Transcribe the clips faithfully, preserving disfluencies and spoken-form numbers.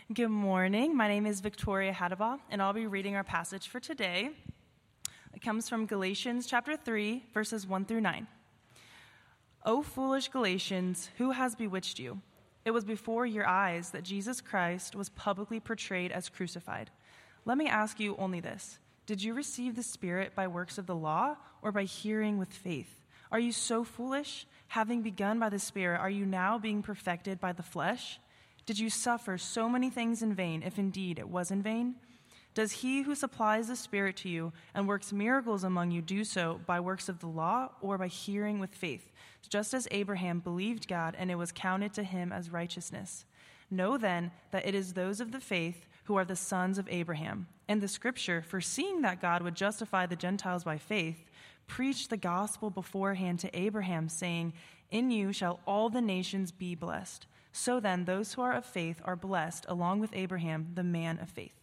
Good morning. My name is Victoria Hadaba, and I'll be reading our passage for today. It comes from Galatians chapter three, verses one through nine. O foolish Galatians, who has bewitched you? It was before your eyes that Jesus Christ was publicly portrayed as crucified. Let me ask you only this. Did you receive the Spirit by works of the law or by hearing with faith? Are you so foolish? Having begun by the Spirit, are you now being perfected by the flesh? Did you suffer so many things in vain, if indeed it was in vain? Does he who supplies the Spirit to you and works miracles among you do so by works of the law or by hearing with faith? Just as Abraham believed God and it was counted to him as righteousness. Know then that it is those of the faith who are the sons of Abraham. And the scripture, foreseeing that God would justify the Gentiles by faith, preached the gospel beforehand to Abraham, saying, in you shall all the nations be blessed. So then, those who are of faith are blessed, along with Abraham, the man of faith.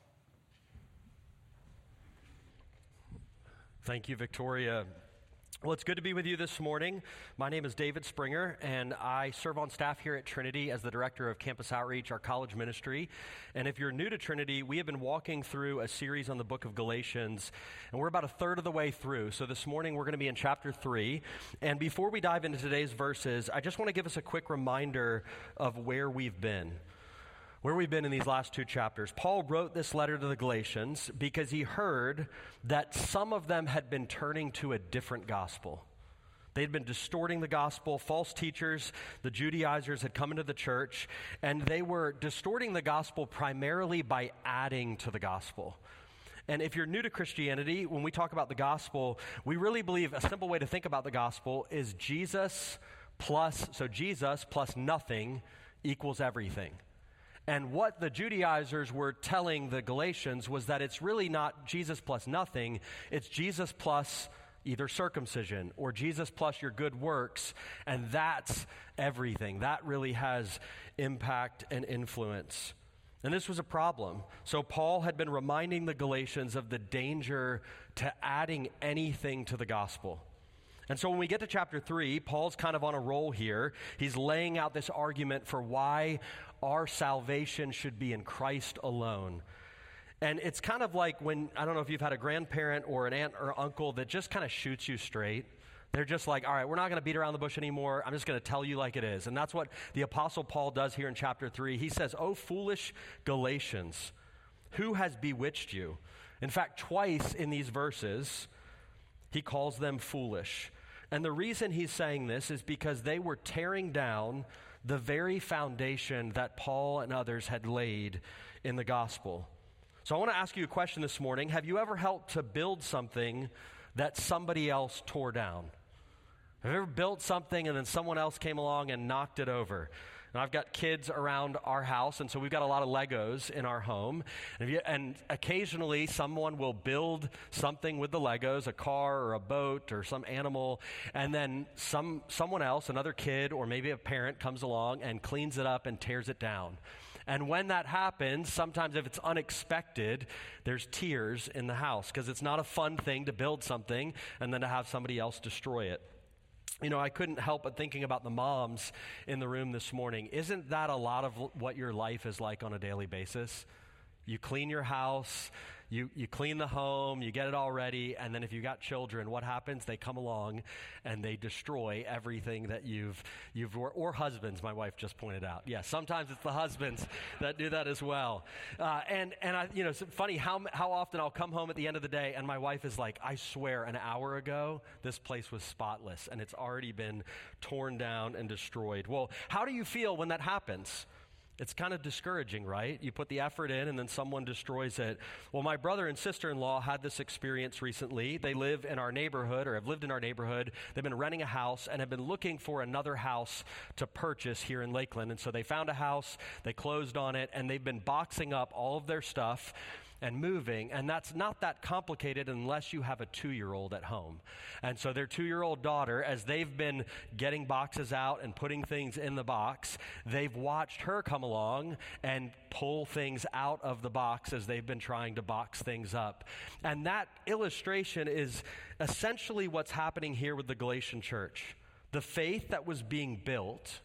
Thank you, Victoria. Well, it's good to be with you this morning. My name is David Springer, and I serve on staff here at Trinity as the director of Campus Outreach, our college ministry. And if you're new to Trinity, we have been walking through a series on the book of Galatians, and we're about a third of the way through. So this morning, we're going to be in chapter three. And before we dive into today's verses, I just want to give us a quick reminder of where we've been. Where we've been in these last two chapters. Paul wrote this letter to the Galatians because he heard that some of them had been turning to a different gospel. They'd been distorting the gospel. False teachers, the Judaizers, had come into the church, and they were distorting the gospel primarily by adding to the gospel. And if you're new to Christianity, when we talk about the gospel, we really believe a simple way to think about the gospel is Jesus plus, so Jesus plus nothing equals everything. And what the Judaizers were telling the Galatians was that it's really not Jesus plus nothing, it's Jesus plus either circumcision or Jesus plus your good works, and that's everything. That really has impact and influence. And this was a problem. So Paul had been reminding the Galatians of the danger to adding anything to the gospel. And so when we get to chapter three, Paul's kind of on a roll here. He's laying out this argument for why our salvation should be in Christ alone. And it's kind of like when, I don't know if you've had a grandparent or an aunt or uncle that just kind of shoots you straight. They're just like, all right, we're not going to beat around the bush anymore. I'm just going to tell you like it is. And that's what the Apostle Paul does here in chapter three. He says, "O foolish Galatians, who has bewitched you?" In fact, twice in these verses, he calls them foolish. And the reason he's saying this is because they were tearing down the very foundation that Paul and others had laid in the gospel. So I want to ask you a question this morning. Have you ever helped to build something that somebody else tore down? Have you ever built something and then someone else came along and knocked it over? And I've got kids around our house, and so we've got a lot of Legos in our home. And, if you, and occasionally someone will build something with the Legos, a car or a boat or some animal, and then some someone else, another kid or maybe a parent comes along and cleans it up and tears it down. And when that happens, sometimes if it's unexpected, there's tears in the house because it's not a fun thing to build something and then to have somebody else destroy it. You know, I couldn't help but thinking about the moms in the room this morning. Isn't that a lot of what your life is like on a daily basis? You clean your house, you, you clean the home, you get it all ready, and then if you got children, what happens? They come along and they destroy everything that you've, you've or, or husbands, my wife just pointed out. Yeah, sometimes it's the husbands that do that as well. Uh, and, and I, you know, it's funny how, how often I'll come home at the end of the day and my wife is like, I swear an hour ago, this place was spotless and it's already been torn down and destroyed. Well, how do you feel when that happens? It's kind of discouraging, right? You put the effort in and then someone destroys it. Well, my brother and sister-in-law had this experience recently. They live in our neighborhood or have lived in our neighborhood. They've been renting a house and have been looking for another house to purchase here in Lakeland. And so they found a house, they closed on it, and they've been boxing up all of their stuff and moving, and that's not that complicated unless you have a two-year-old at home. And so their two-year-old daughter, as they've been getting boxes out and putting things in the box, they've watched her come along and pull things out of the box as they've been trying to box things up. And that illustration is essentially what's happening here with the Galatian church. The faith that was being built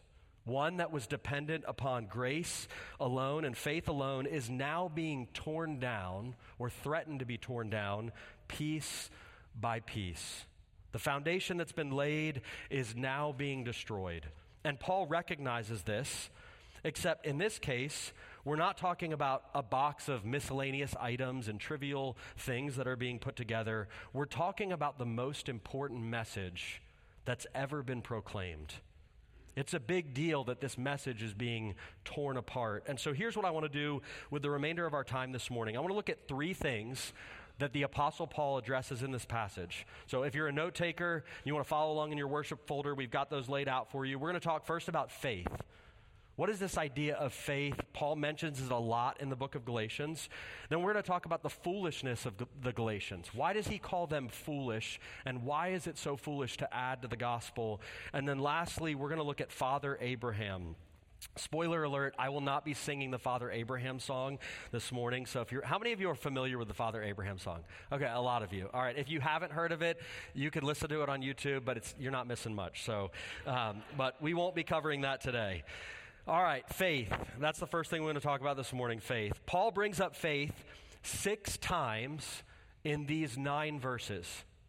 one that was dependent upon grace alone and faith alone, is now being torn down or threatened to be torn down piece by piece. The foundation that's been laid is now being destroyed. And Paul recognizes this, except in this case, we're not talking about a box of miscellaneous items and trivial things that are being put together. We're talking about the most important message that's ever been proclaimed. It's a big deal that this message is being torn apart. And so here's what I want to do with the remainder of our time this morning. I want to look at three things that the Apostle Paul addresses in this passage. So if you're a note taker, you want to follow along in your worship folder, we've got those laid out for you. We're going to talk first about faith. What is this idea of faith? Paul mentions it a lot in the book of Galatians. Then we're going to talk about the foolishness of the Galatians. Why does he call them foolish? And why is it so foolish to add to the gospel? And then lastly, we're going to look at Father Abraham. Spoiler alert, I will not be singing the Father Abraham song this morning. So if you're, how many of you are familiar with the Father Abraham song? Okay, a lot of you. All right, if you haven't heard of it, you can listen to it on YouTube, but it's, you're not missing much. So, um, but we won't be covering that today. All right, faith. That's the first thing we're going to talk about this morning, faith. Paul brings up faith six times in these nine verses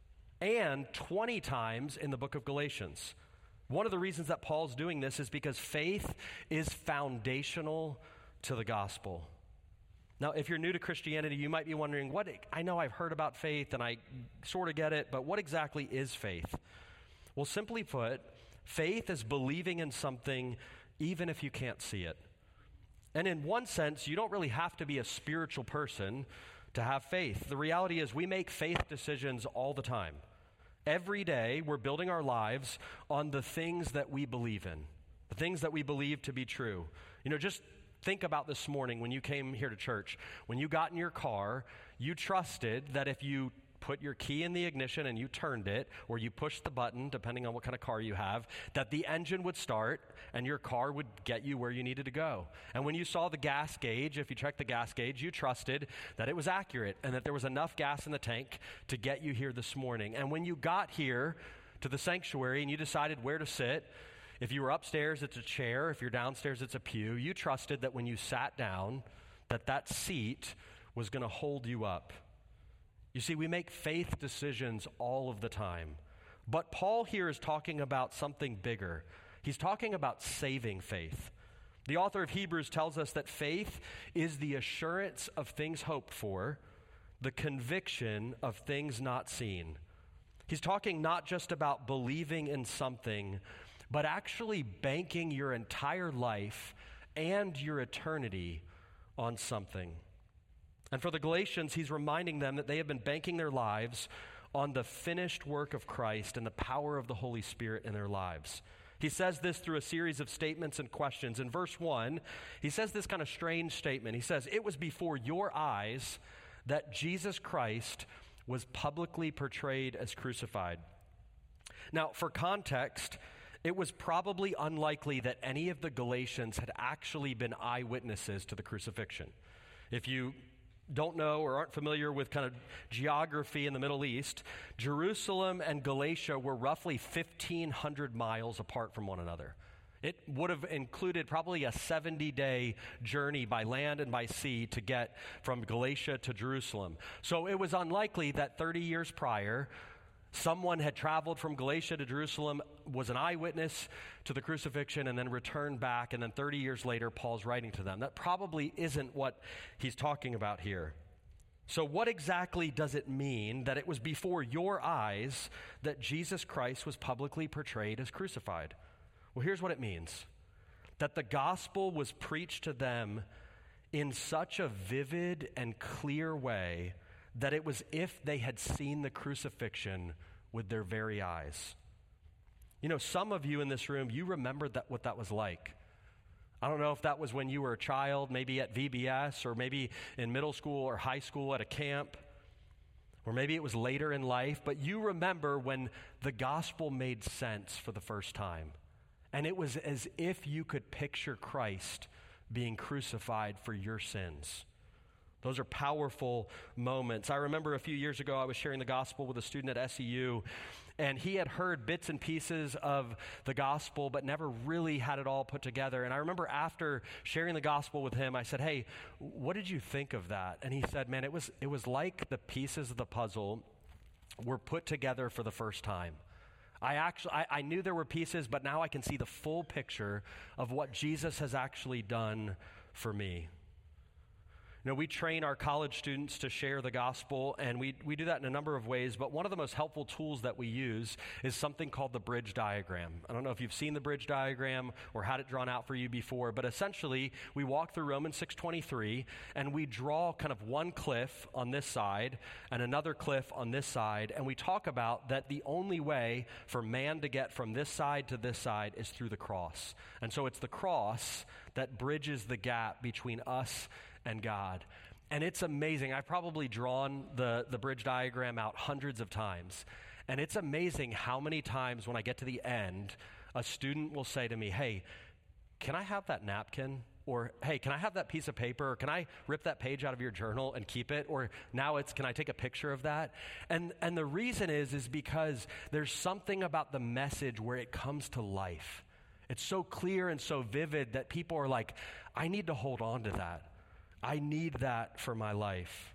and twenty times in the book of Galatians. One of the reasons that Paul's doing this is because faith is foundational to the gospel. Now, if you're new to Christianity, you might be wondering, what? I know I've heard about faith and I sort of get it, but what exactly is faith? Well, simply put, faith is believing in something even if you can't see it. And in one sense, you don't really have to be a spiritual person to have faith. The reality is we make faith decisions all the time. Every day, we're building our lives on the things that we believe in, the things that we believe to be true. You know, just think about this morning when you came here to church. When you got in your car, you trusted that if you put your key in the ignition and you turned it, or you pushed the button, depending on what kind of car you have, that the engine would start and your car would get you where you needed to go. And when you saw the gas gauge, if you checked the gas gauge, you trusted that it was accurate and that there was enough gas in the tank to get you here this morning. And when you got here to the sanctuary and you decided where to sit, if you were upstairs, it's a chair. If you're downstairs, it's a pew. You trusted that when you sat down, that that seat was going to hold you up. You see, we make faith decisions all of the time. But Paul here is talking about something bigger. He's talking about saving faith. The author of Hebrews tells us that faith is the assurance of things hoped for, the conviction of things not seen. He's talking not just about believing in something, but actually banking your entire life and your eternity on something. And for the Galatians, he's reminding them that they have been banking their lives on the finished work of Christ and the power of the Holy Spirit in their lives. He says this through a series of statements and questions. In verse one, he says this kind of strange statement. He says, "It was before your eyes that Jesus Christ was publicly portrayed as crucified." Now, for context, it was probably unlikely that any of the Galatians had actually been eyewitnesses to the crucifixion. If you don't know or aren't familiar with kind of geography in the Middle East, Jerusalem and Galatia were roughly fifteen hundred miles apart from one another. It would have included probably a seventy-day journey by land and by sea to get from Galatia to Jerusalem. So it was unlikely that thirty years prior, someone had traveled from Galatia to Jerusalem, was an eyewitness to the crucifixion, and then returned back, and then thirty years later, Paul's writing to them. That probably isn't what he's talking about here. So what exactly does it mean that it was before your eyes that Jesus Christ was publicly portrayed as crucified? Well, here's what it means. That the gospel was preached to them in such a vivid and clear way that it was if they had seen the crucifixion with their very eyes. You know, some of you in this room, you remember that what that was like. I don't know if that was when you were a child, maybe at V B S, or maybe in middle school or high school at a camp, or maybe it was later in life, but you remember when the gospel made sense for the first time. And it was as if you could picture Christ being crucified for your sins. Those are powerful moments. I remember a few years ago, I was sharing the gospel with a student at S E U, and he had heard bits and pieces of the gospel, but never really had it all put together. And I remember after sharing the gospel with him, I said, hey, what did you think of that? And he said, man, it was it was like the pieces of the puzzle were put together for the first time. I actually, I, I knew there were pieces, but now I can see the full picture of what Jesus has actually done for me. You know, we train our college students to share the gospel, and we, we do that in a number of ways, but one of the most helpful tools that we use is something called the bridge diagram. I don't know if you've seen the bridge diagram or had it drawn out for you before, but essentially, we walk through Romans six twenty-three, and we draw kind of one cliff on this side and another cliff on this side, and we talk about that the only way for man to get from this side to this side is through the cross. And so it's the cross that bridges the gap between us and God. And it's amazing. I've probably drawn the, the bridge diagram out hundreds of times. And it's amazing how many times when I get to the end, a student will say to me, hey, can I have that napkin? Or, hey, can I have that piece of paper? Or can I rip that page out of your journal and keep it? Or now it's, can I take a picture of that? And, and the reason is, is because there's something about the message where it comes to life. It's so clear and so vivid that people are like, I need to hold on to that. I need that for my life.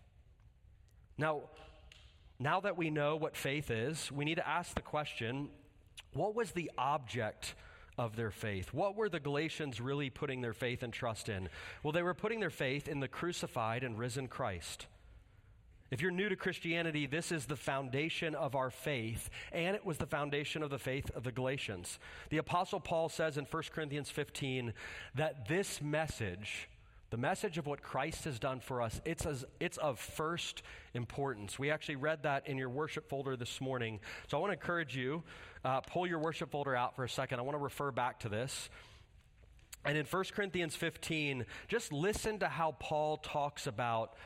Now, now that we know what faith is, we need to ask the question, what was the object of their faith? What were the Galatians really putting their faith and trust in? Well, they were putting their faith in the crucified and risen Christ. If you're new to Christianity, this is the foundation of our faith, and it was the foundation of the faith of the Galatians. The Apostle Paul says in First Corinthians fifteen that this message, the message of what Christ has done for us, it's, as, it's of first importance. We actually read that in your worship folder this morning. So I want to encourage you, uh, pull your worship folder out for a second. I want to refer back to this. And in First Corinthians fifteen, just listen to how Paul talks about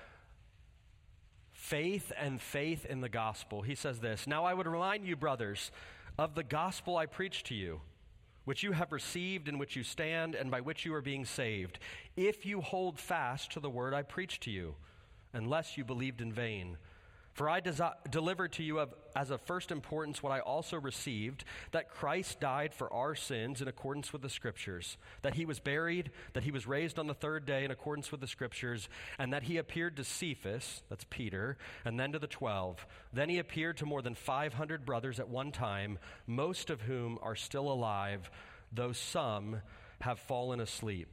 faith and faith in the gospel. He says this, now I would remind you, brothers, of the gospel I preached to you, which you have received, in which you stand, and by which you are being saved, if you hold fast to the word I preached to you, unless you believed in vain. For I desi- delivered to you of, as of first importance what I also received, that Christ died for our sins in accordance with the Scriptures, that he was buried, that he was raised on the third day in accordance with the Scriptures, and that he appeared to Cephas, that's Peter, and then to the twelve. Then he appeared to more than five hundred brothers at one time, most of whom are still alive, though some have fallen asleep.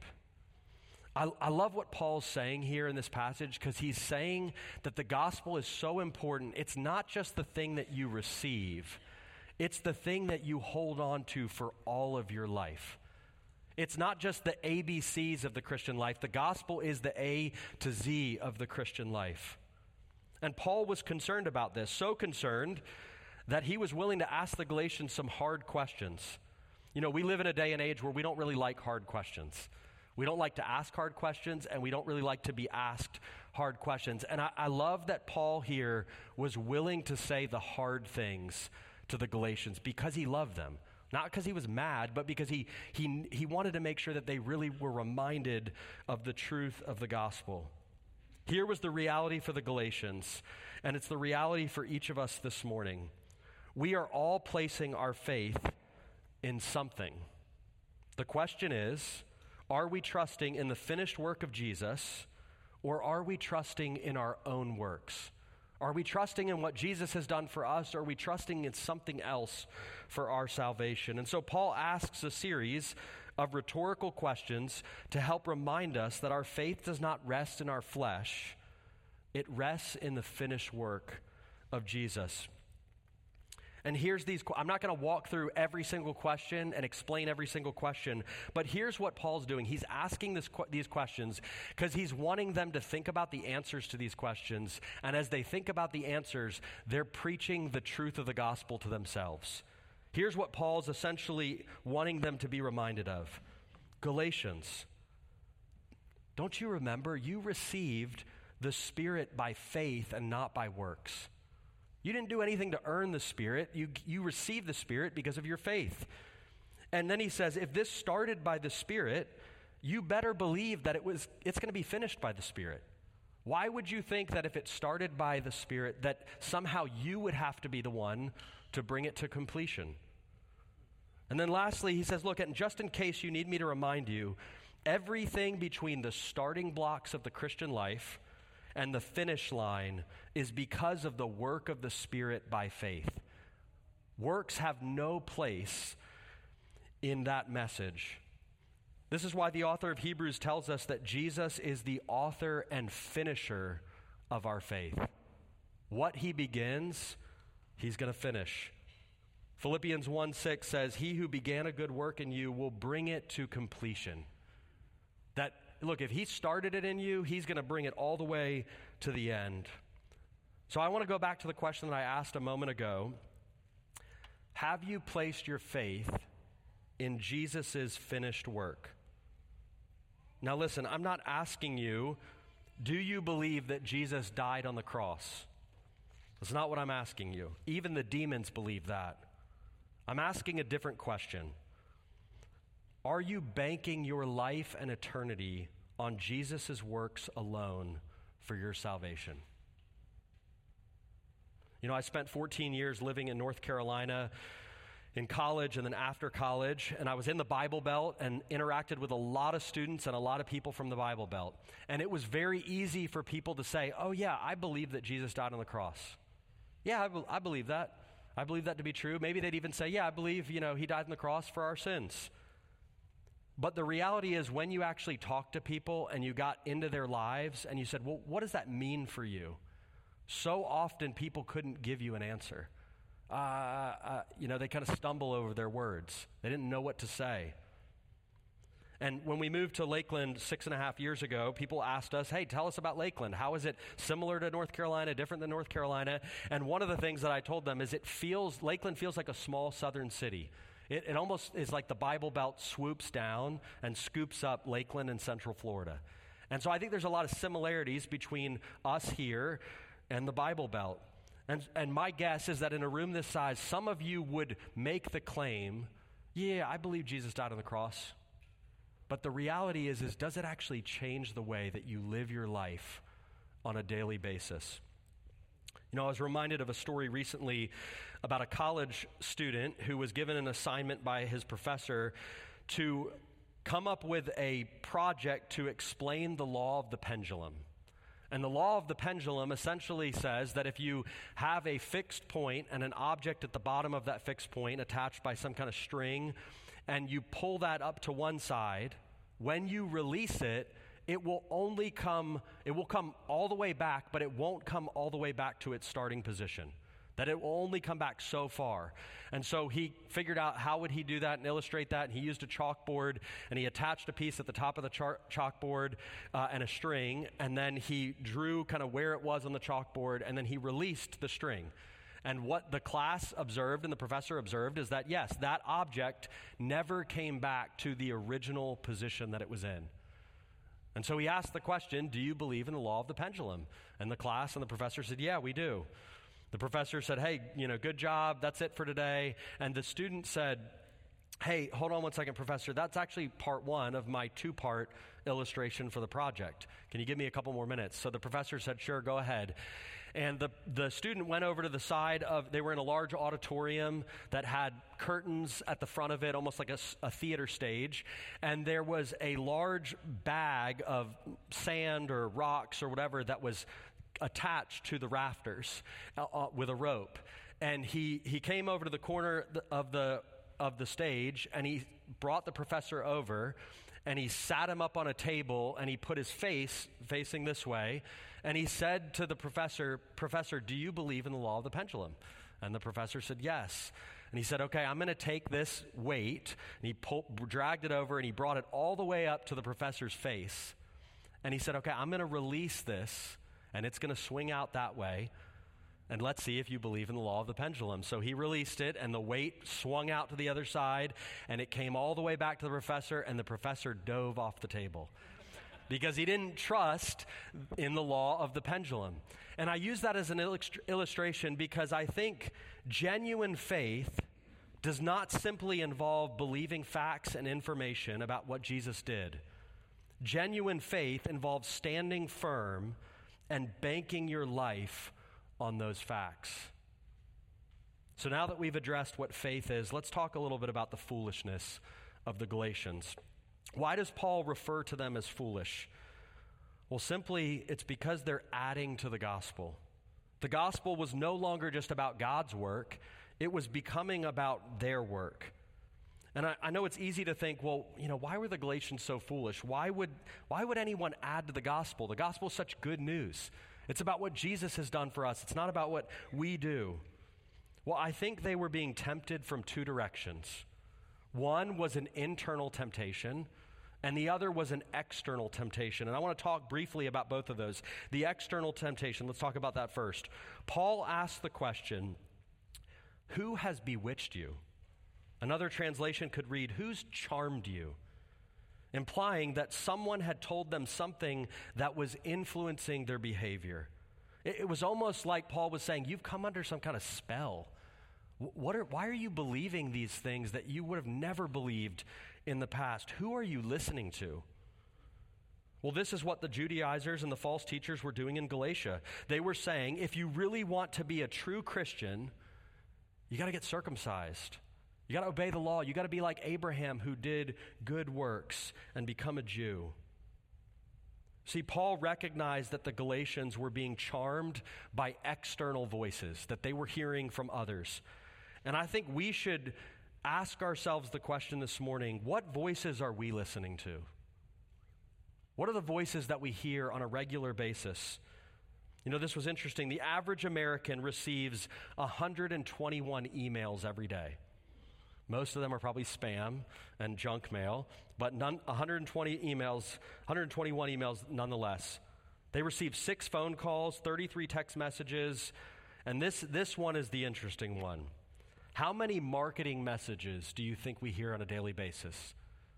I, I love what Paul's saying here in this passage, because he's saying that the gospel is so important. It's not just the thing that you receive. It's the thing that you hold on to for all of your life. It's not just the A B Cs of the Christian life. The gospel is the A to Z of the Christian life. And Paul was concerned about this, so concerned that he was willing to ask the Galatians some hard questions. You know, we live in a day and age where we don't really like hard questions. We don't like to ask hard questions, and we don't really like to be asked hard questions. And I, I love that Paul here was willing to say the hard things to the Galatians because he loved them. Not because he was mad, but because he, he, he wanted to make sure that they really were reminded of the truth of the gospel. Here was the reality for the Galatians, and it's the reality for each of us this morning. We are all placing our faith in something. The question is, are we trusting in the finished work of Jesus, or are we trusting in our own works? Are we trusting in what Jesus has done for us, or are we trusting in something else for our salvation? And so Paul asks a series of rhetorical questions to help remind us that our faith does not rest in our flesh. It rests in the finished work of Jesus. And here's these, I'm not going to walk through every single question and explain every single question, but here's what Paul's doing. He's asking this, these questions because he's wanting them to think about the answers to these questions. And as they think about the answers, they're preaching the truth of the gospel to themselves. Here's what Paul's essentially wanting them to be reminded of. Galatians, don't you remember you received the Spirit by faith and not by works? You didn't do anything to earn the Spirit. You, you received the Spirit because of your faith. And then he says, if this started by the Spirit, you better believe that it was, it's going to be finished by the Spirit. Why would you think that if it started by the Spirit, that somehow you would have to be the one to bring it to completion? And then lastly, he says, look, and just in case you need me to remind you, everything between the starting blocks of the Christian life and the finish line is because of the work of the Spirit by faith. Works have no place in that message. This is why the author of Hebrews tells us that Jesus is the author and finisher of our faith. What he begins, he's going to finish. Philippians one six says, he who began a good work in you will bring it to completion. That, look, if he started it in you, he's going to bring it all the way to the end. So I want to go back to the question that I asked a moment ago. Have you placed your faith in Jesus' finished work? Now listen, I'm not asking you, do you believe that Jesus died on the cross? That's not what I'm asking you. Even the demons believe that. I'm asking a different question. Are you banking your life and eternity on Jesus' works alone for your salvation? You know, I spent fourteen years living in North Carolina in college and then after college, and I was in the Bible Belt and interacted with a lot of students and a lot of people from the Bible Belt. And it was very easy for people to say, oh yeah, I believe that Jesus died on the cross. Yeah, I, be- I believe that. I believe that to be true. Maybe they'd even say, yeah, I believe, you know, he died on the cross for our sins. But the reality is when you actually talk to people and you got into their lives and you said, well, what does that mean for you? So often people couldn't give you an answer. Uh, uh, you know, they kind of stumble over their words. They didn't know what to say. And when we moved to Lakeland six and a half years ago, people asked us, hey, tell us about Lakeland. How is it similar to North Carolina, different than North Carolina? And one of the things that I told them is it feels, Lakeland feels like a small southern city. It, it almost is like the Bible Belt swoops down and scoops up Lakeland and Central Florida. And so I think there's a lot of similarities between us here and the Bible Belt. And, and my guess is that in a room this size, some of you would make the claim, yeah, I believe Jesus died on the cross. But the reality is, is does it actually change the way that you live your life on a daily basis? You know, I was reminded of a story recently about a college student who was given an assignment by his professor to come up with a project to explain the law of the pendulum. And the law of the pendulum essentially says that if you have a fixed point and an object at the bottom of that fixed point attached by some kind of string, and you pull that up to one side, when you release it, it will only come, it will come all the way back, but it won't come all the way back to its starting position. That it will only come back so far. And so he figured out how would he do that and illustrate that, and he used a chalkboard, and he attached a piece at the top of the char- chalkboard uh, and a string, and then he drew kind of where it was on the chalkboard, and then he released the string. And what the class observed and the professor observed is that, yes, that object never came back to the original position that it was in. And so he asked the question, do you believe in the law of the pendulum? And the class and the professor said, yeah, we do. The professor said, hey, you know, good job, that's it for today. And the student said, hey, hold on one second, professor, that's actually part one of my two-part illustration for the project. Can you give me a couple more minutes? So the professor said, sure, go ahead. And the, the student went over to the side of, they were in a large auditorium that had curtains at the front of it, almost like a, a theater stage. And there was a large bag of sand or rocks or whatever that was attached to the rafters uh, uh, with a rope. And he, he came over to the corner of the, of the stage, and he brought the professor over, and he sat him up on a table, and he put his face facing this way, and he said to the professor, Professor, do you believe in the law of the pendulum? And the professor said, yes. And he said, okay, I'm going to take this weight, and he pulled, dragged it over, and he brought it all the way up to the professor's face. And he said, okay, I'm going to release this, and it's going to swing out that way, and let's see if you believe in the law of the pendulum. So he released it, and the weight swung out to the other side, and it came all the way back to the professor, and the professor dove off the table because he didn't trust in the law of the pendulum. And I use that as an illust- illustration because I think genuine faith does not simply involve believing facts and information about what Jesus did. Genuine faith involves standing firm and banking your life on those facts. So now that we've addressed what faith is, let's talk a little bit about the foolishness of the Galatians. Why does Paul refer to them as foolish? Well, simply, it's because they're adding to the gospel. The gospel was no longer just about God's work. It was becoming about their work. And I, I know it's easy to think, well, you know, why were the Galatians so foolish? Why would, why would anyone add to the gospel? The gospel is such good news. It's about what Jesus has done for us. It's not about what we do. Well, I think they were being tempted from two directions. One was an internal temptation, and the other was an external temptation. And I want to talk briefly about both of those. The external temptation, let's talk about that first. Paul asked the question, who has bewitched you? Another translation could read, who's charmed you? Implying that someone had told them something that was influencing their behavior. It, it was almost like Paul was saying, you've come under some kind of spell. What are, why are you believing these things that you would have never believed in the past? Who are you listening to? Well, this is what the Judaizers and the false teachers were doing in Galatia. They were saying, if you really want to be a true Christian, you got to get circumcised. You got to obey the law. You got to be like Abraham, who did good works and become a Jew. See, Paul recognized that the Galatians were being charmed by external voices that they were hearing from others. And I think we should ask ourselves the question this morning, what voices are we listening to? What are the voices that we hear on a regular basis? You know, this was interesting. The average American receives one hundred twenty-one emails every day. Most of them are probably spam and junk mail, but none, one hundred twenty emails, one hundred twenty-one emails nonetheless. They receive six phone calls, thirty-three text messages, and this, this one is the interesting one. How many marketing messages do you think we hear on a daily basis?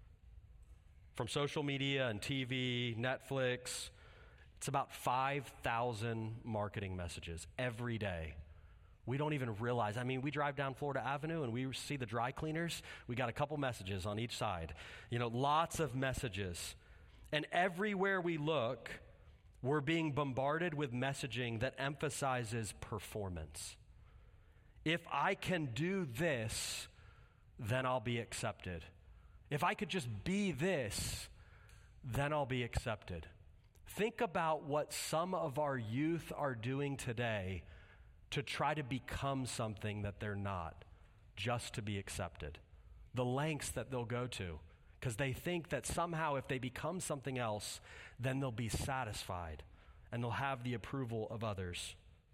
From social media and T V, Netflix, it's about five thousand marketing messages every day. We don't even realize. I mean, we drive down Florida Avenue and we see the dry cleaners. We got a couple messages on each side. You know, lots of messages. And everywhere we look, we're being bombarded with messaging that emphasizes performance. If I can do this, then I'll be accepted. If I could just be this, then I'll be accepted. Think about what some of our youth are doing today to try to become something that they're not, just to be accepted. The lengths that they'll go to, because they think that somehow if they become something else, then they'll be satisfied and they'll have the approval of others.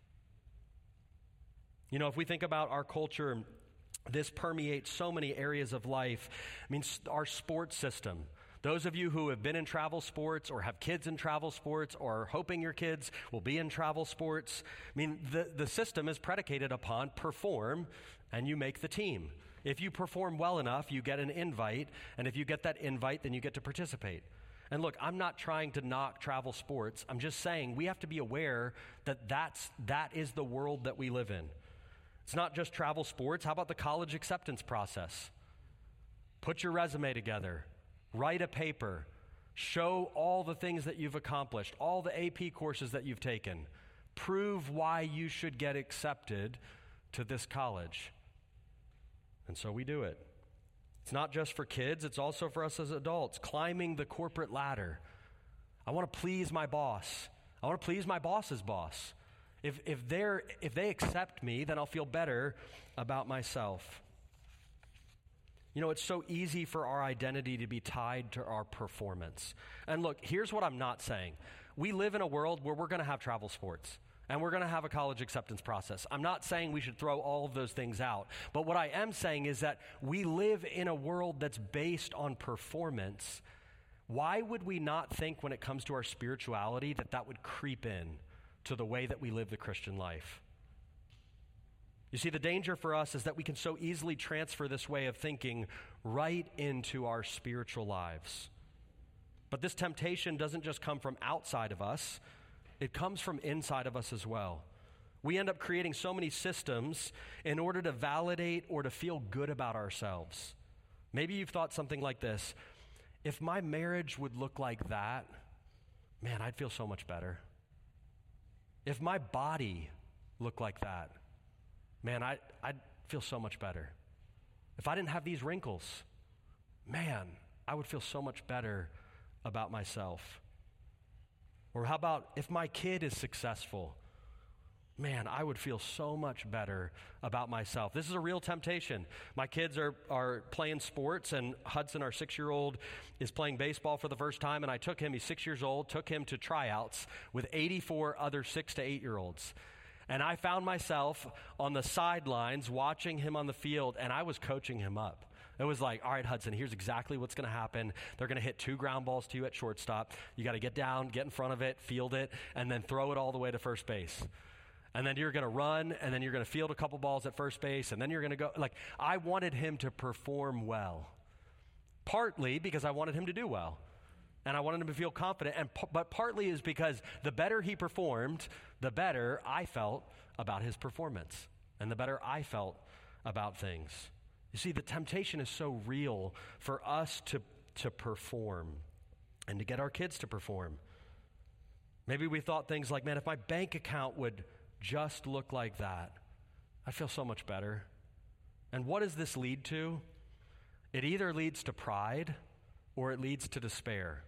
You know, if we think about our culture, this permeates so many areas of life. I mean, our sports system. Those of you who have been in travel sports or have kids in travel sports or are hoping your kids will be in travel sports, I mean, the, the system is predicated upon perform and you make the team. If you perform well enough, you get an invite, and if you get that invite, then you get to participate. And look, I'm not trying to knock travel sports. I'm just saying we have to be aware that that's, that is the world that we live in. It's not just travel sports. How about the college acceptance process? Put your resume together. Write a paper. Show all the things that you've accomplished, all the A P courses that you've taken. Prove why you should get accepted to this college. And so we do it. It's not just for kids, it's also for us as adults. Climbing the corporate ladder. I want to please my boss. I want to please my boss's boss. If, if, they're, if they accept me, then I'll feel better about myself. You know, it's so easy for our identity to be tied to our performance. And look, here's what I'm not saying. We live in a world where we're going to have travel sports, and we're going to have a college acceptance process. I'm not saying we should throw all of those things out. But what I am saying is that we live in a world that's based on performance. Why would we not think when it comes to our spirituality that that would creep in to the way that we live the Christian life? You see, the danger for us is that we can so easily transfer this way of thinking right into our spiritual lives. But this temptation doesn't just come from outside of us, it comes from inside of us as well. We end up creating so many systems in order to validate or to feel good about ourselves. Maybe you've thought something like this: if my marriage would look like that, man, I'd feel so much better. If my body looked like that, man, I, I'd feel so much better. If I didn't have these wrinkles, man, I would feel so much better about myself. Or how about if my kid is successful? Man, I would feel so much better about myself. This is a real temptation. My kids are, are playing sports, and Hudson, our six-year-old, is playing baseball for the first time, and I took him, he's six years old, took him to tryouts with eighty-four other six to eight-year-olds. And I found myself on the sidelines watching him on the field, and I was coaching him up. It was like, all right, Hudson, here's exactly what's going to happen. They're going to hit two ground balls to you at shortstop. You got to get down, get in front of it, field it, and then throw it all the way to first base. And then you're going to run, and then you're going to field a couple balls at first base, and then you're going to go. Like, I wanted him to perform well, partly because I wanted him to do well, and I wanted him to feel confident, and but partly is because the better he performed, the better I felt about his performance, and the better I felt about things. You see, the temptation is so real for us to, to perform and to get our kids to perform. Maybe we thought things like, man, if my bank account would just look like that, I feel so much better. And what does this lead to? It either leads to pride or it leads to despair.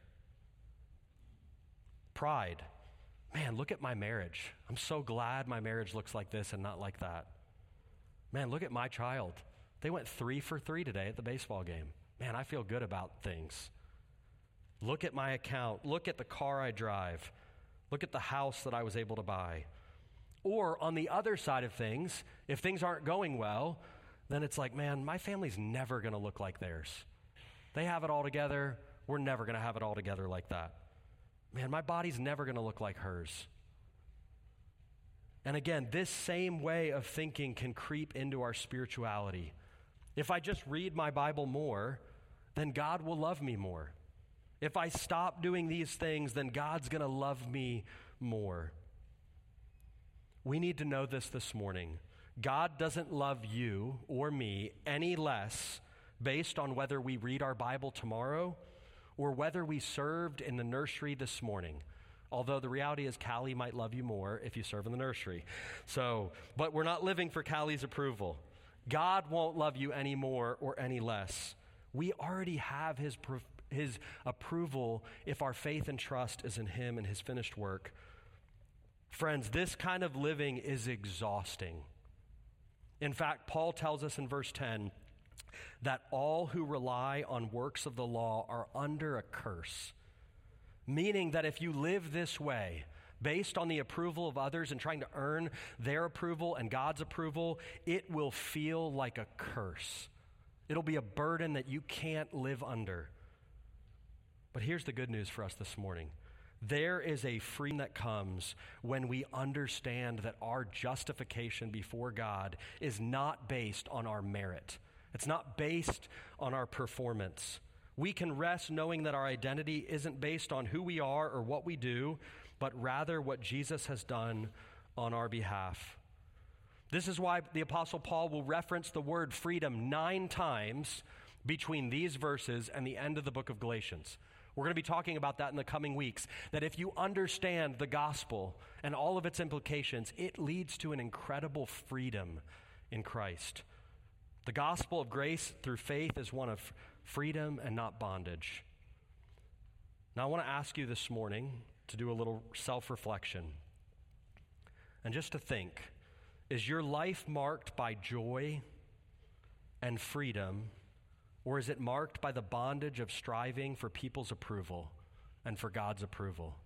Pride. Man, look at my marriage. I'm so glad my marriage looks like this and not like that. Man, look at my child. They went three for three today at the baseball game. Man, I feel good about things. Look at my account. Look at the car I drive. Look at the house that I was able to buy. Or on the other side of things, if things aren't going well, then it's like, man, my family's never going to look like theirs. They have it all together. We're never going to have it all together like that. Man, my body's never going to look like hers. And again, this same way of thinking can creep into our spirituality. If I just read my Bible more, then God will love me more. If I stop doing these things, then God's going to love me more. We need to know this this morning. God doesn't love you or me any less based on whether we read our Bible tomorrow or whether we served in the nursery this morning. Although the reality is Callie might love you more if you serve in the nursery. So, but we're not living for Callie's approval. God won't love you any more or any less. We already have his, his approval if our faith and trust is in him and his finished work. Friends, this kind of living is exhausting. In fact, Paul tells us in verse ten that all who rely on works of the law are under a curse. Meaning that if you live this way, based on the approval of others and trying to earn their approval and God's approval, it will feel like a curse. It'll be a burden that you can't live under. But here's the good news for us this morning. There is a freedom that comes when we understand that our justification before God is not based on our merit. It's not based on our performance. We can rest knowing that our identity isn't based on who we are or what we do, but rather what Jesus has done on our behalf. This is why the Apostle Paul will reference the word freedom nine times between these verses and the end of the book of Galatians. We're going to be talking about that in the coming weeks, that if you understand the gospel and all of its implications, it leads to an incredible freedom in Christ. The gospel of grace through faith is one of freedom and not bondage. Now, I want to ask you this morning to do a little self-reflection and just to think, is your life marked by joy and freedom, or is it marked by the bondage of striving for people's approval and for God's approval?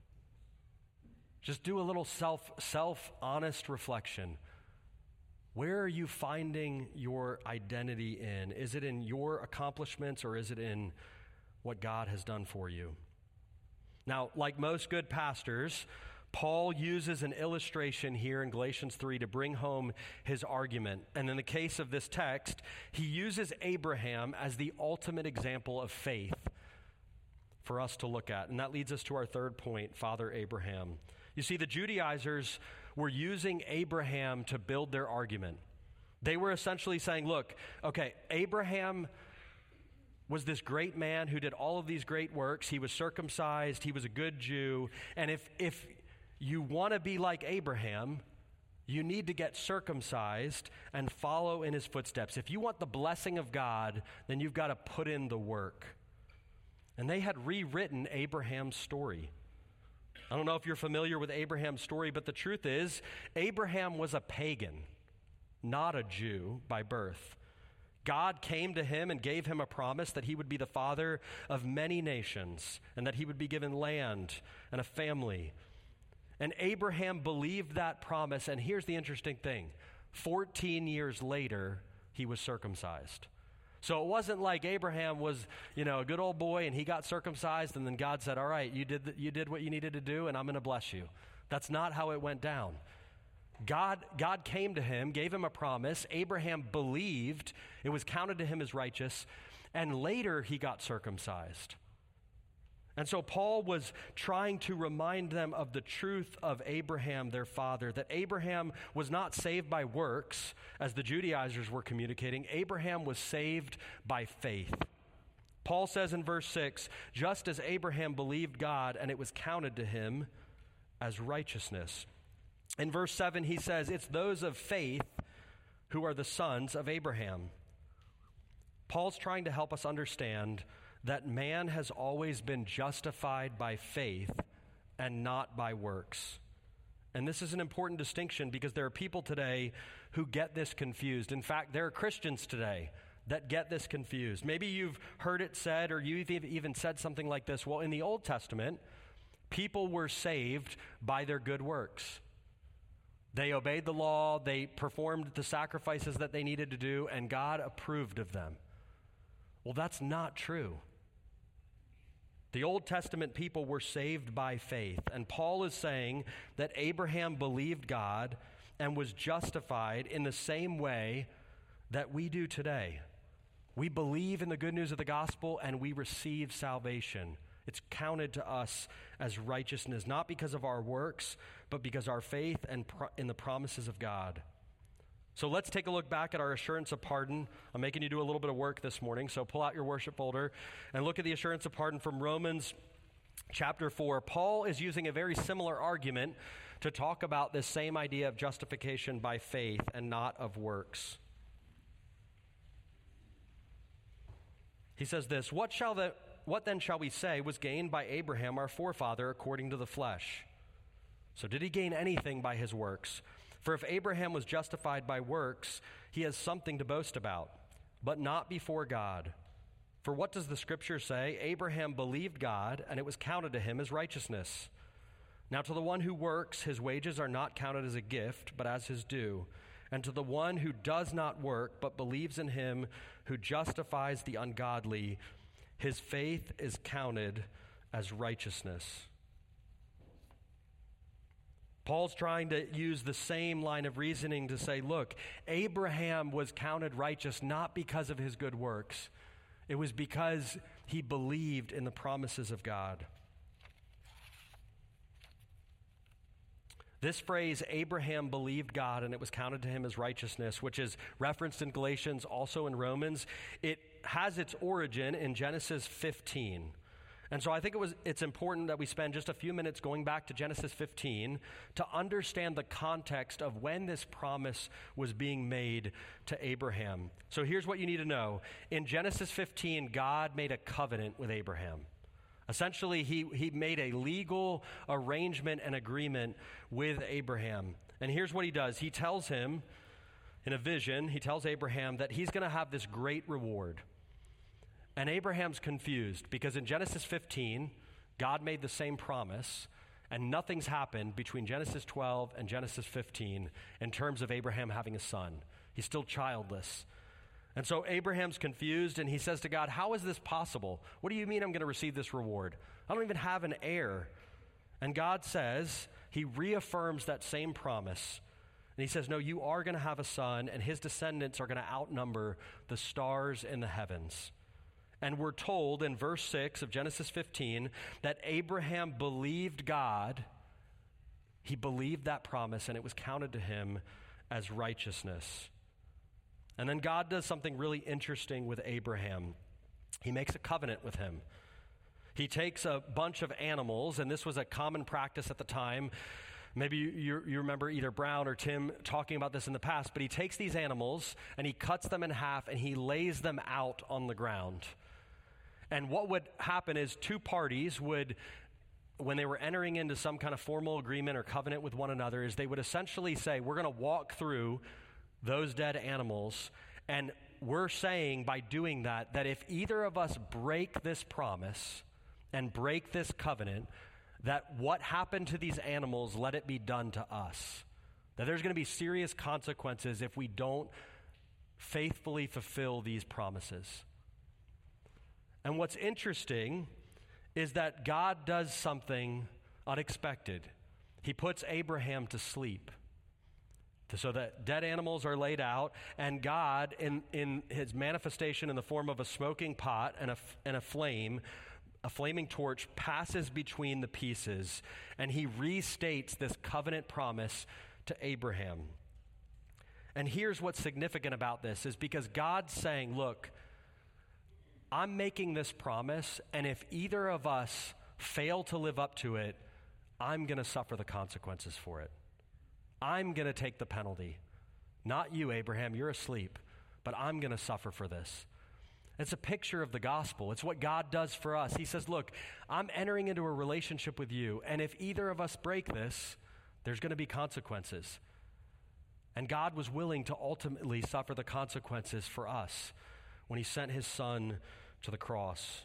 Just do a little self, self-honest reflection. Where are you finding your identity in? Is it in your accomplishments or is it in what God has done for you? Now, like most good pastors, Paul uses an illustration here in Galatians three to bring home his argument. And in the case of this text, he uses Abraham as the ultimate example of faith for us to look at. And that leads us to our third point, Father Abraham. You see, the Judaizers were using Abraham to build their argument. They were essentially saying, look, okay, Abraham was this great man who did all of these great works. He was circumcised. He was a good Jew. And if if you want to be like Abraham, you need to get circumcised and follow in his footsteps. If you want the blessing of God, then you've got to put in the work. And they had rewritten Abraham's story. I don't know if you're familiar with Abraham's story, but the truth is, Abraham was a pagan, not a Jew by birth. God came to him and gave him a promise that he would be the father of many nations and that he would be given land and a family. And Abraham believed that promise, and here's the interesting thing. fourteen years later, he was circumcised. So it wasn't like Abraham was, you know, a good old boy and he got circumcised and then God said, all right, you did, the, you did what you needed to do and I'm going to bless you. That's not how it went down. God, God came to him, gave him a promise. Abraham believed. It was counted to him as righteous. And later he got circumcised. And so Paul was trying to remind them of the truth of Abraham, their father, that Abraham was not saved by works, as the Judaizers were communicating. Abraham was saved by faith. Paul says in verse six, just as Abraham believed God, and it was counted to him as righteousness. In verse seven, he says, it's those of faith who are the sons of Abraham. Paul's trying to help us understand that man has always been justified by faith and not by works. And this is an important distinction because there are people today who get this confused. In fact, there are Christians today that get this confused. Maybe you've heard it said, or you've even said something like this. Well, in the Old Testament, people were saved by their good works. They obeyed the law, they performed the sacrifices that they needed to do, and God approved of them. Well, that's not true. The Old Testament people were saved by faith, and Paul is saying that Abraham believed God and was justified in the same way that we do today. We believe in the good news of the gospel and we receive salvation. It's counted to us as righteousness, not because of our works, but because our faith and pro- in the promises of God. So let's take a look back at our assurance of pardon. I'm making you do a little bit of work this morning, so pull out your worship folder and look at the assurance of pardon from Romans chapter four. Paul is using a very similar argument to talk about this same idea of justification by faith and not of works. He says this, what shall the What then shall we say was gained by Abraham our forefather according to the flesh? So did he gain anything by his works? For if Abraham was justified by works, he has something to boast about, but not before God. For what does the scripture say? Abraham believed God, and it was counted to him as righteousness. Now to the one who works, his wages are not counted as a gift, but as his due. And to the one who does not work, but believes in him who justifies the ungodly, his faith is counted as righteousness. Paul's trying to use the same line of reasoning to say, look, Abraham was counted righteous not because of his good works. It was because he believed in the promises of God. This phrase, Abraham believed God and it was counted to him as righteousness, which is referenced in Galatians, also in Romans, it has its origin in Genesis fifteen. And so I think it was it's important that we spend just a few minutes going back to Genesis fifteen to understand the context of when this promise was being made to Abraham. So here's what you need to know. In Genesis fifteen, God made a covenant with Abraham. Essentially, he, he made a legal arrangement and agreement with Abraham. And here's what he does. He tells him in a vision, he tells Abraham that he's going to have this great reward. And Abraham's confused because in Genesis fifteen, God made the same promise, and nothing's happened between Genesis twelve and Genesis fifteen in terms of Abraham having a son. He's still childless. And so Abraham's confused, and he says to God, how is this possible? What do you mean I'm going to receive this reward? I don't even have an heir. And God says, he reaffirms that same promise. And he says, no, you are going to have a son, and his descendants are going to outnumber the stars in the heavens. And we're told in verse six of Genesis fifteen that Abraham believed God. He believed that promise, and it was counted to him as righteousness. And then God does something really interesting with Abraham. He makes a covenant with him. He takes a bunch of animals, and this was a common practice at the time. Maybe you, you, you remember either Brown or Tim talking about this in the past, but he takes these animals and he cuts them in half and he lays them out on the ground. And what would happen is two parties would, when they were entering into some kind of formal agreement or covenant with one another, is they would essentially say, we're going to walk through those dead animals, and we're saying by doing that, that if either of us break this promise and break this covenant, that what happened to these animals, let it be done to us. That there's going to be serious consequences if we don't faithfully fulfill these promises. And what's interesting is that God does something unexpected. He puts Abraham to sleep so that dead animals are laid out, and God, in, in his manifestation in the form of a smoking pot and a, and a flame, a flaming torch, passes between the pieces, and he restates this covenant promise to Abraham. And here's what's significant about this, is because God's saying, look, I'm making this promise, and if either of us fail to live up to it, I'm going to suffer the consequences for it. I'm going to take the penalty. Not you, Abraham, you're asleep, but I'm going to suffer for this. It's a picture of the gospel. It's what God does for us. He says, look, I'm entering into a relationship with you, and if either of us break this, there's going to be consequences. And God was willing to ultimately suffer the consequences for us when he sent his son to the cross.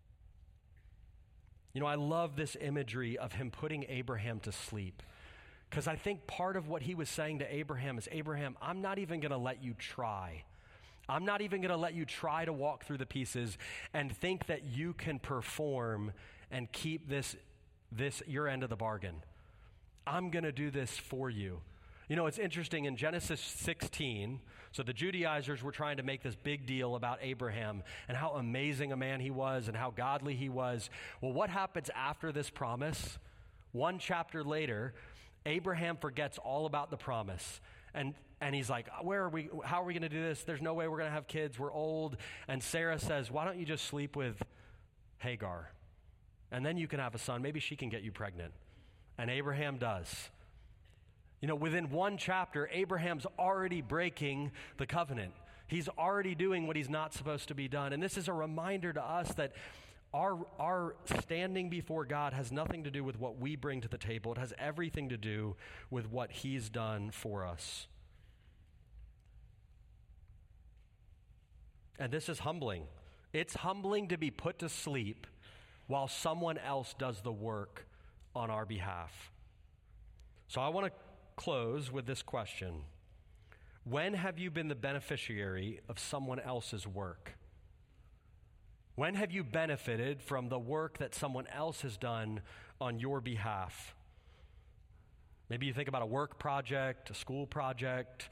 You know, I love this imagery of him putting Abraham to sleep, because I think part of what he was saying to Abraham is, Abraham, I'm not even going to let you try. I'm not even going to let you try to walk through the pieces and think that you can perform and keep this, this your end of the bargain. I'm going to do this for you. You know, it's interesting, in Genesis sixteen, so the Judaizers were trying to make this big deal about Abraham and how amazing a man he was and how godly he was. Well, what happens after this promise? One chapter later, Abraham forgets all about the promise. And and he's like, where are we, how are we going to do this? There's no way we're going to have kids. We're old. And Sarah says, why don't you just sleep with Hagar? And then you can have a son. Maybe she can get you pregnant. And Abraham does. You know, within one chapter, Abraham's already breaking the covenant. He's already doing what he's not supposed to be done. And this is a reminder to us that our, our standing before God has nothing to do with what we bring to the table. It has everything to do with what he's done for us. And this is humbling. It's humbling to be put to sleep while someone else does the work on our behalf. So I want to close with this question. When have you been the beneficiary of someone else's work? When have you benefited from the work that someone else has done on your behalf? Maybe you think about a work project, a school project,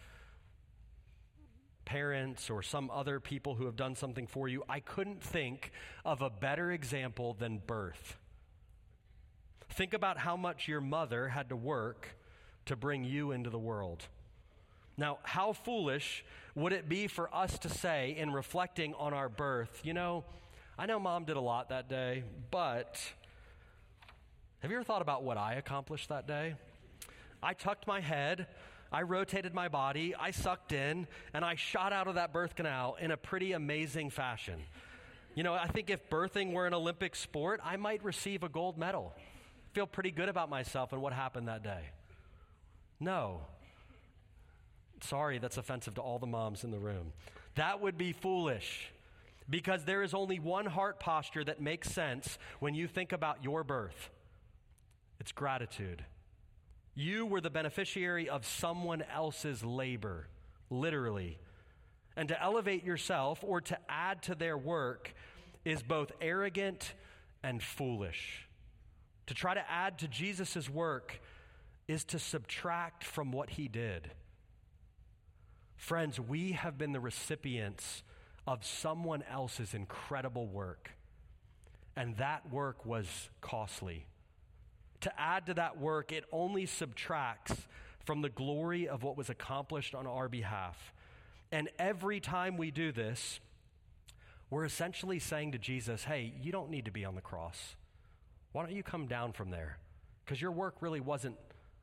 parents, or some other people who have done something for you. I couldn't think of a better example than birth. Think about how much your mother had to work to bring you into the world. Now, how foolish would it be for us to say in reflecting on our birth, you know, I know mom did a lot that day, but have you ever thought about what I accomplished that day? I tucked my head, I rotated my body, I sucked in, and I shot out of that birth canal in a pretty amazing fashion. You know, I think if birthing were an Olympic sport, I might receive a gold medal. Feel pretty good about myself and what happened that day. No. Sorry, that's offensive to all the moms in the room. That would be foolish, because there is only one heart posture that makes sense when you think about your birth. It's gratitude. You were the beneficiary of someone else's labor, literally. And to elevate yourself or to add to their work is both arrogant and foolish. To try to add to Jesus' work is to subtract from what he did. Friends, we have been the recipients of someone else's incredible work, and that work was costly. To add to that work, it only subtracts from the glory of what was accomplished on our behalf. And every time we do this, we're essentially saying to Jesus, hey, you don't need to be on the cross. Why don't you come down from there? Because your work really wasn't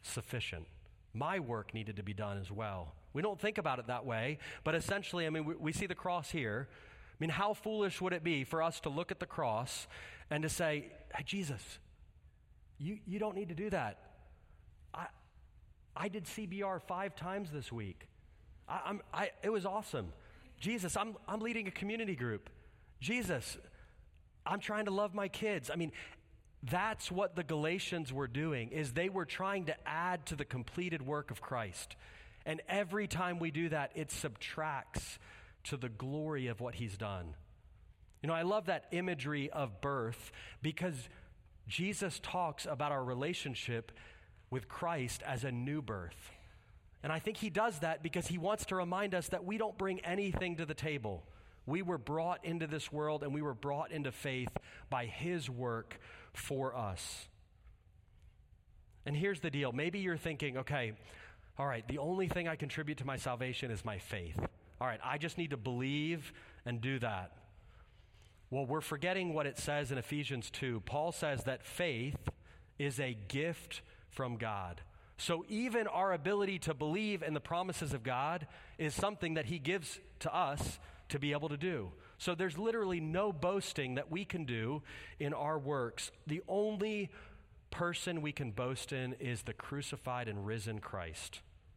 sufficient. My work needed to be done as well. We don't think about it that way, but essentially, I mean, we, we see the cross here. I mean, how foolish would it be for us to look at the cross and to say, hey, Jesus, you, you don't need to do that. I I did C B R five times this week. I, I'm, I, it was awesome. Jesus, I'm, I'm leading a community group. Jesus, I'm trying to love my kids. I mean, that's what the Galatians were doing, is they were trying to add to the completed work of Christ. And every time we do that, it subtracts to the glory of what he's done. You know, I love that imagery of birth because Jesus talks about our relationship with Christ as a new birth. And I think he does that because he wants to remind us that we don't bring anything to the table. We were brought into this world and we were brought into faith by his work for us. And here's the deal. Maybe you're thinking, okay, all right, the only thing I contribute to my salvation is my faith. All right, I just need to believe and do that. Well, we're forgetting what it says in Ephesians two. Paul says that faith is a gift from God. So even our ability to believe in the promises of God is something that he gives to us to be able to do. So there's literally no boasting that we can do in our works. The only person we can boast in is the crucified and risen Christ.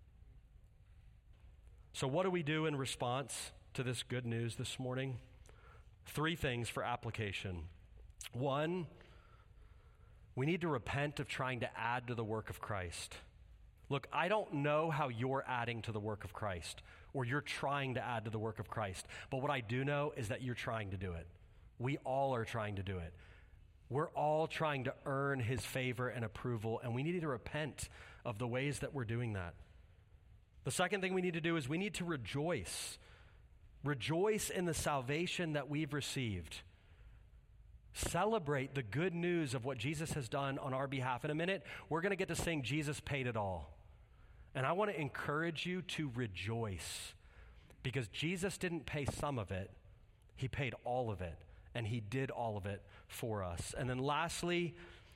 So what do we do in response to this good news this morning? Three things for application. One, we need to repent of trying to add to the work of Christ. Look, I don't know how you're adding to the work of Christ or you're trying to add to the work of Christ, but what I do know is that you're trying to do it. We all are trying to do it. We're all trying to earn his favor and approval, and we need to repent of the ways that we're doing that. The second thing we need to do is we need to rejoice. Rejoice in the salvation that we've received. Celebrate the good news of what Jesus has done on our behalf. In a minute, we're going to get to sing Jesus Paid It All. And I want to encourage you to rejoice because Jesus didn't pay some of it. He paid all of it, and he did all of it for us. And then lastly,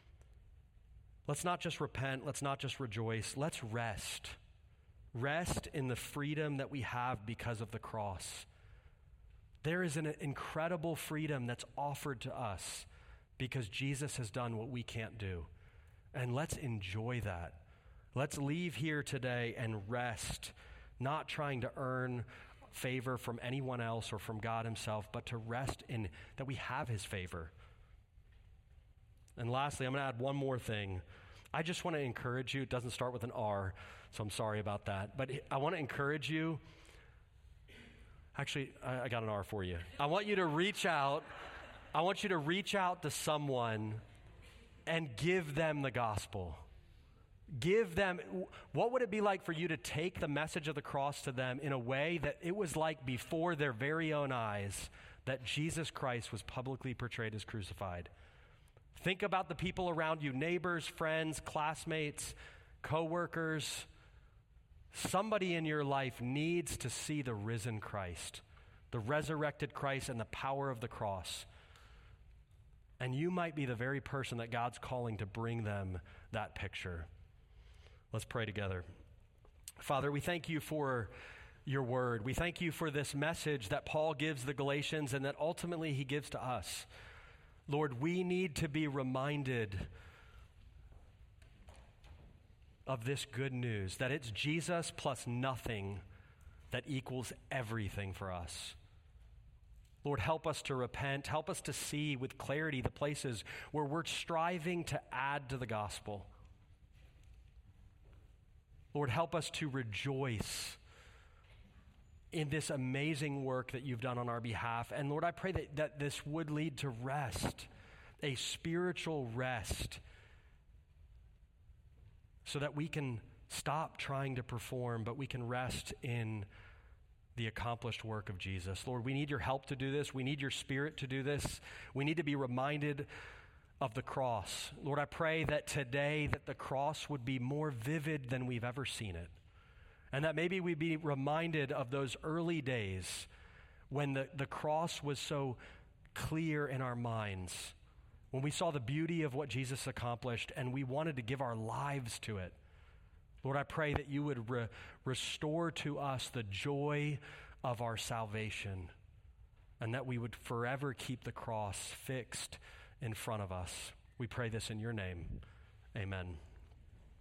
let's not just repent, let's not just rejoice, let's rest. Rest in the freedom that we have because of the cross. There is an incredible freedom that's offered to us because Jesus has done what we can't do. And let's enjoy that. Let's leave here today and rest, not trying to earn favor from anyone else or from God himself, but to rest in that we have his favor. And lastly, I'm going to add one more thing. I just want to encourage you. It doesn't start with an R, so I'm sorry about that. But I want to encourage you. Actually, I, I got an R for you. I want you to reach out. I want you to reach out to someone and give them the gospel. Give them, what would it be like for you to take the message of the cross to them in a way that it was like before their very own eyes that Jesus Christ was publicly portrayed as crucified? Think about the people around you, neighbors, friends, classmates, coworkers. Somebody in your life needs to see the risen Christ, the resurrected Christ and the power of the cross. And you might be the very person that God's calling to bring them that picture. Let's pray together. Father, we thank you for your word. We thank you for this message that Paul gives the Galatians and that ultimately he gives to us. Lord, we need to be reminded of this good news, that it's Jesus plus nothing that equals everything for us. Lord, help us to repent. Help us to see with clarity the places where we're striving to add to the gospel. Lord, help us to rejoice in this amazing work that you've done on our behalf. And Lord, I pray that, that this would lead to rest, a spiritual rest, so that we can stop trying to perform, but we can rest in the accomplished work of Jesus. Lord, we need your help to do this. We need your Spirit to do this. We need to be reminded of the cross. Lord, I pray that today that the cross would be more vivid than we've ever seen it. And that maybe we'd be reminded of those early days when the, the cross was so clear in our minds, when we saw the beauty of what Jesus accomplished and we wanted to give our lives to it. Lord, I pray that you would re- restore to us the joy of our salvation, and that we would forever keep the cross fixed in front of us. We pray this in your name. Amen.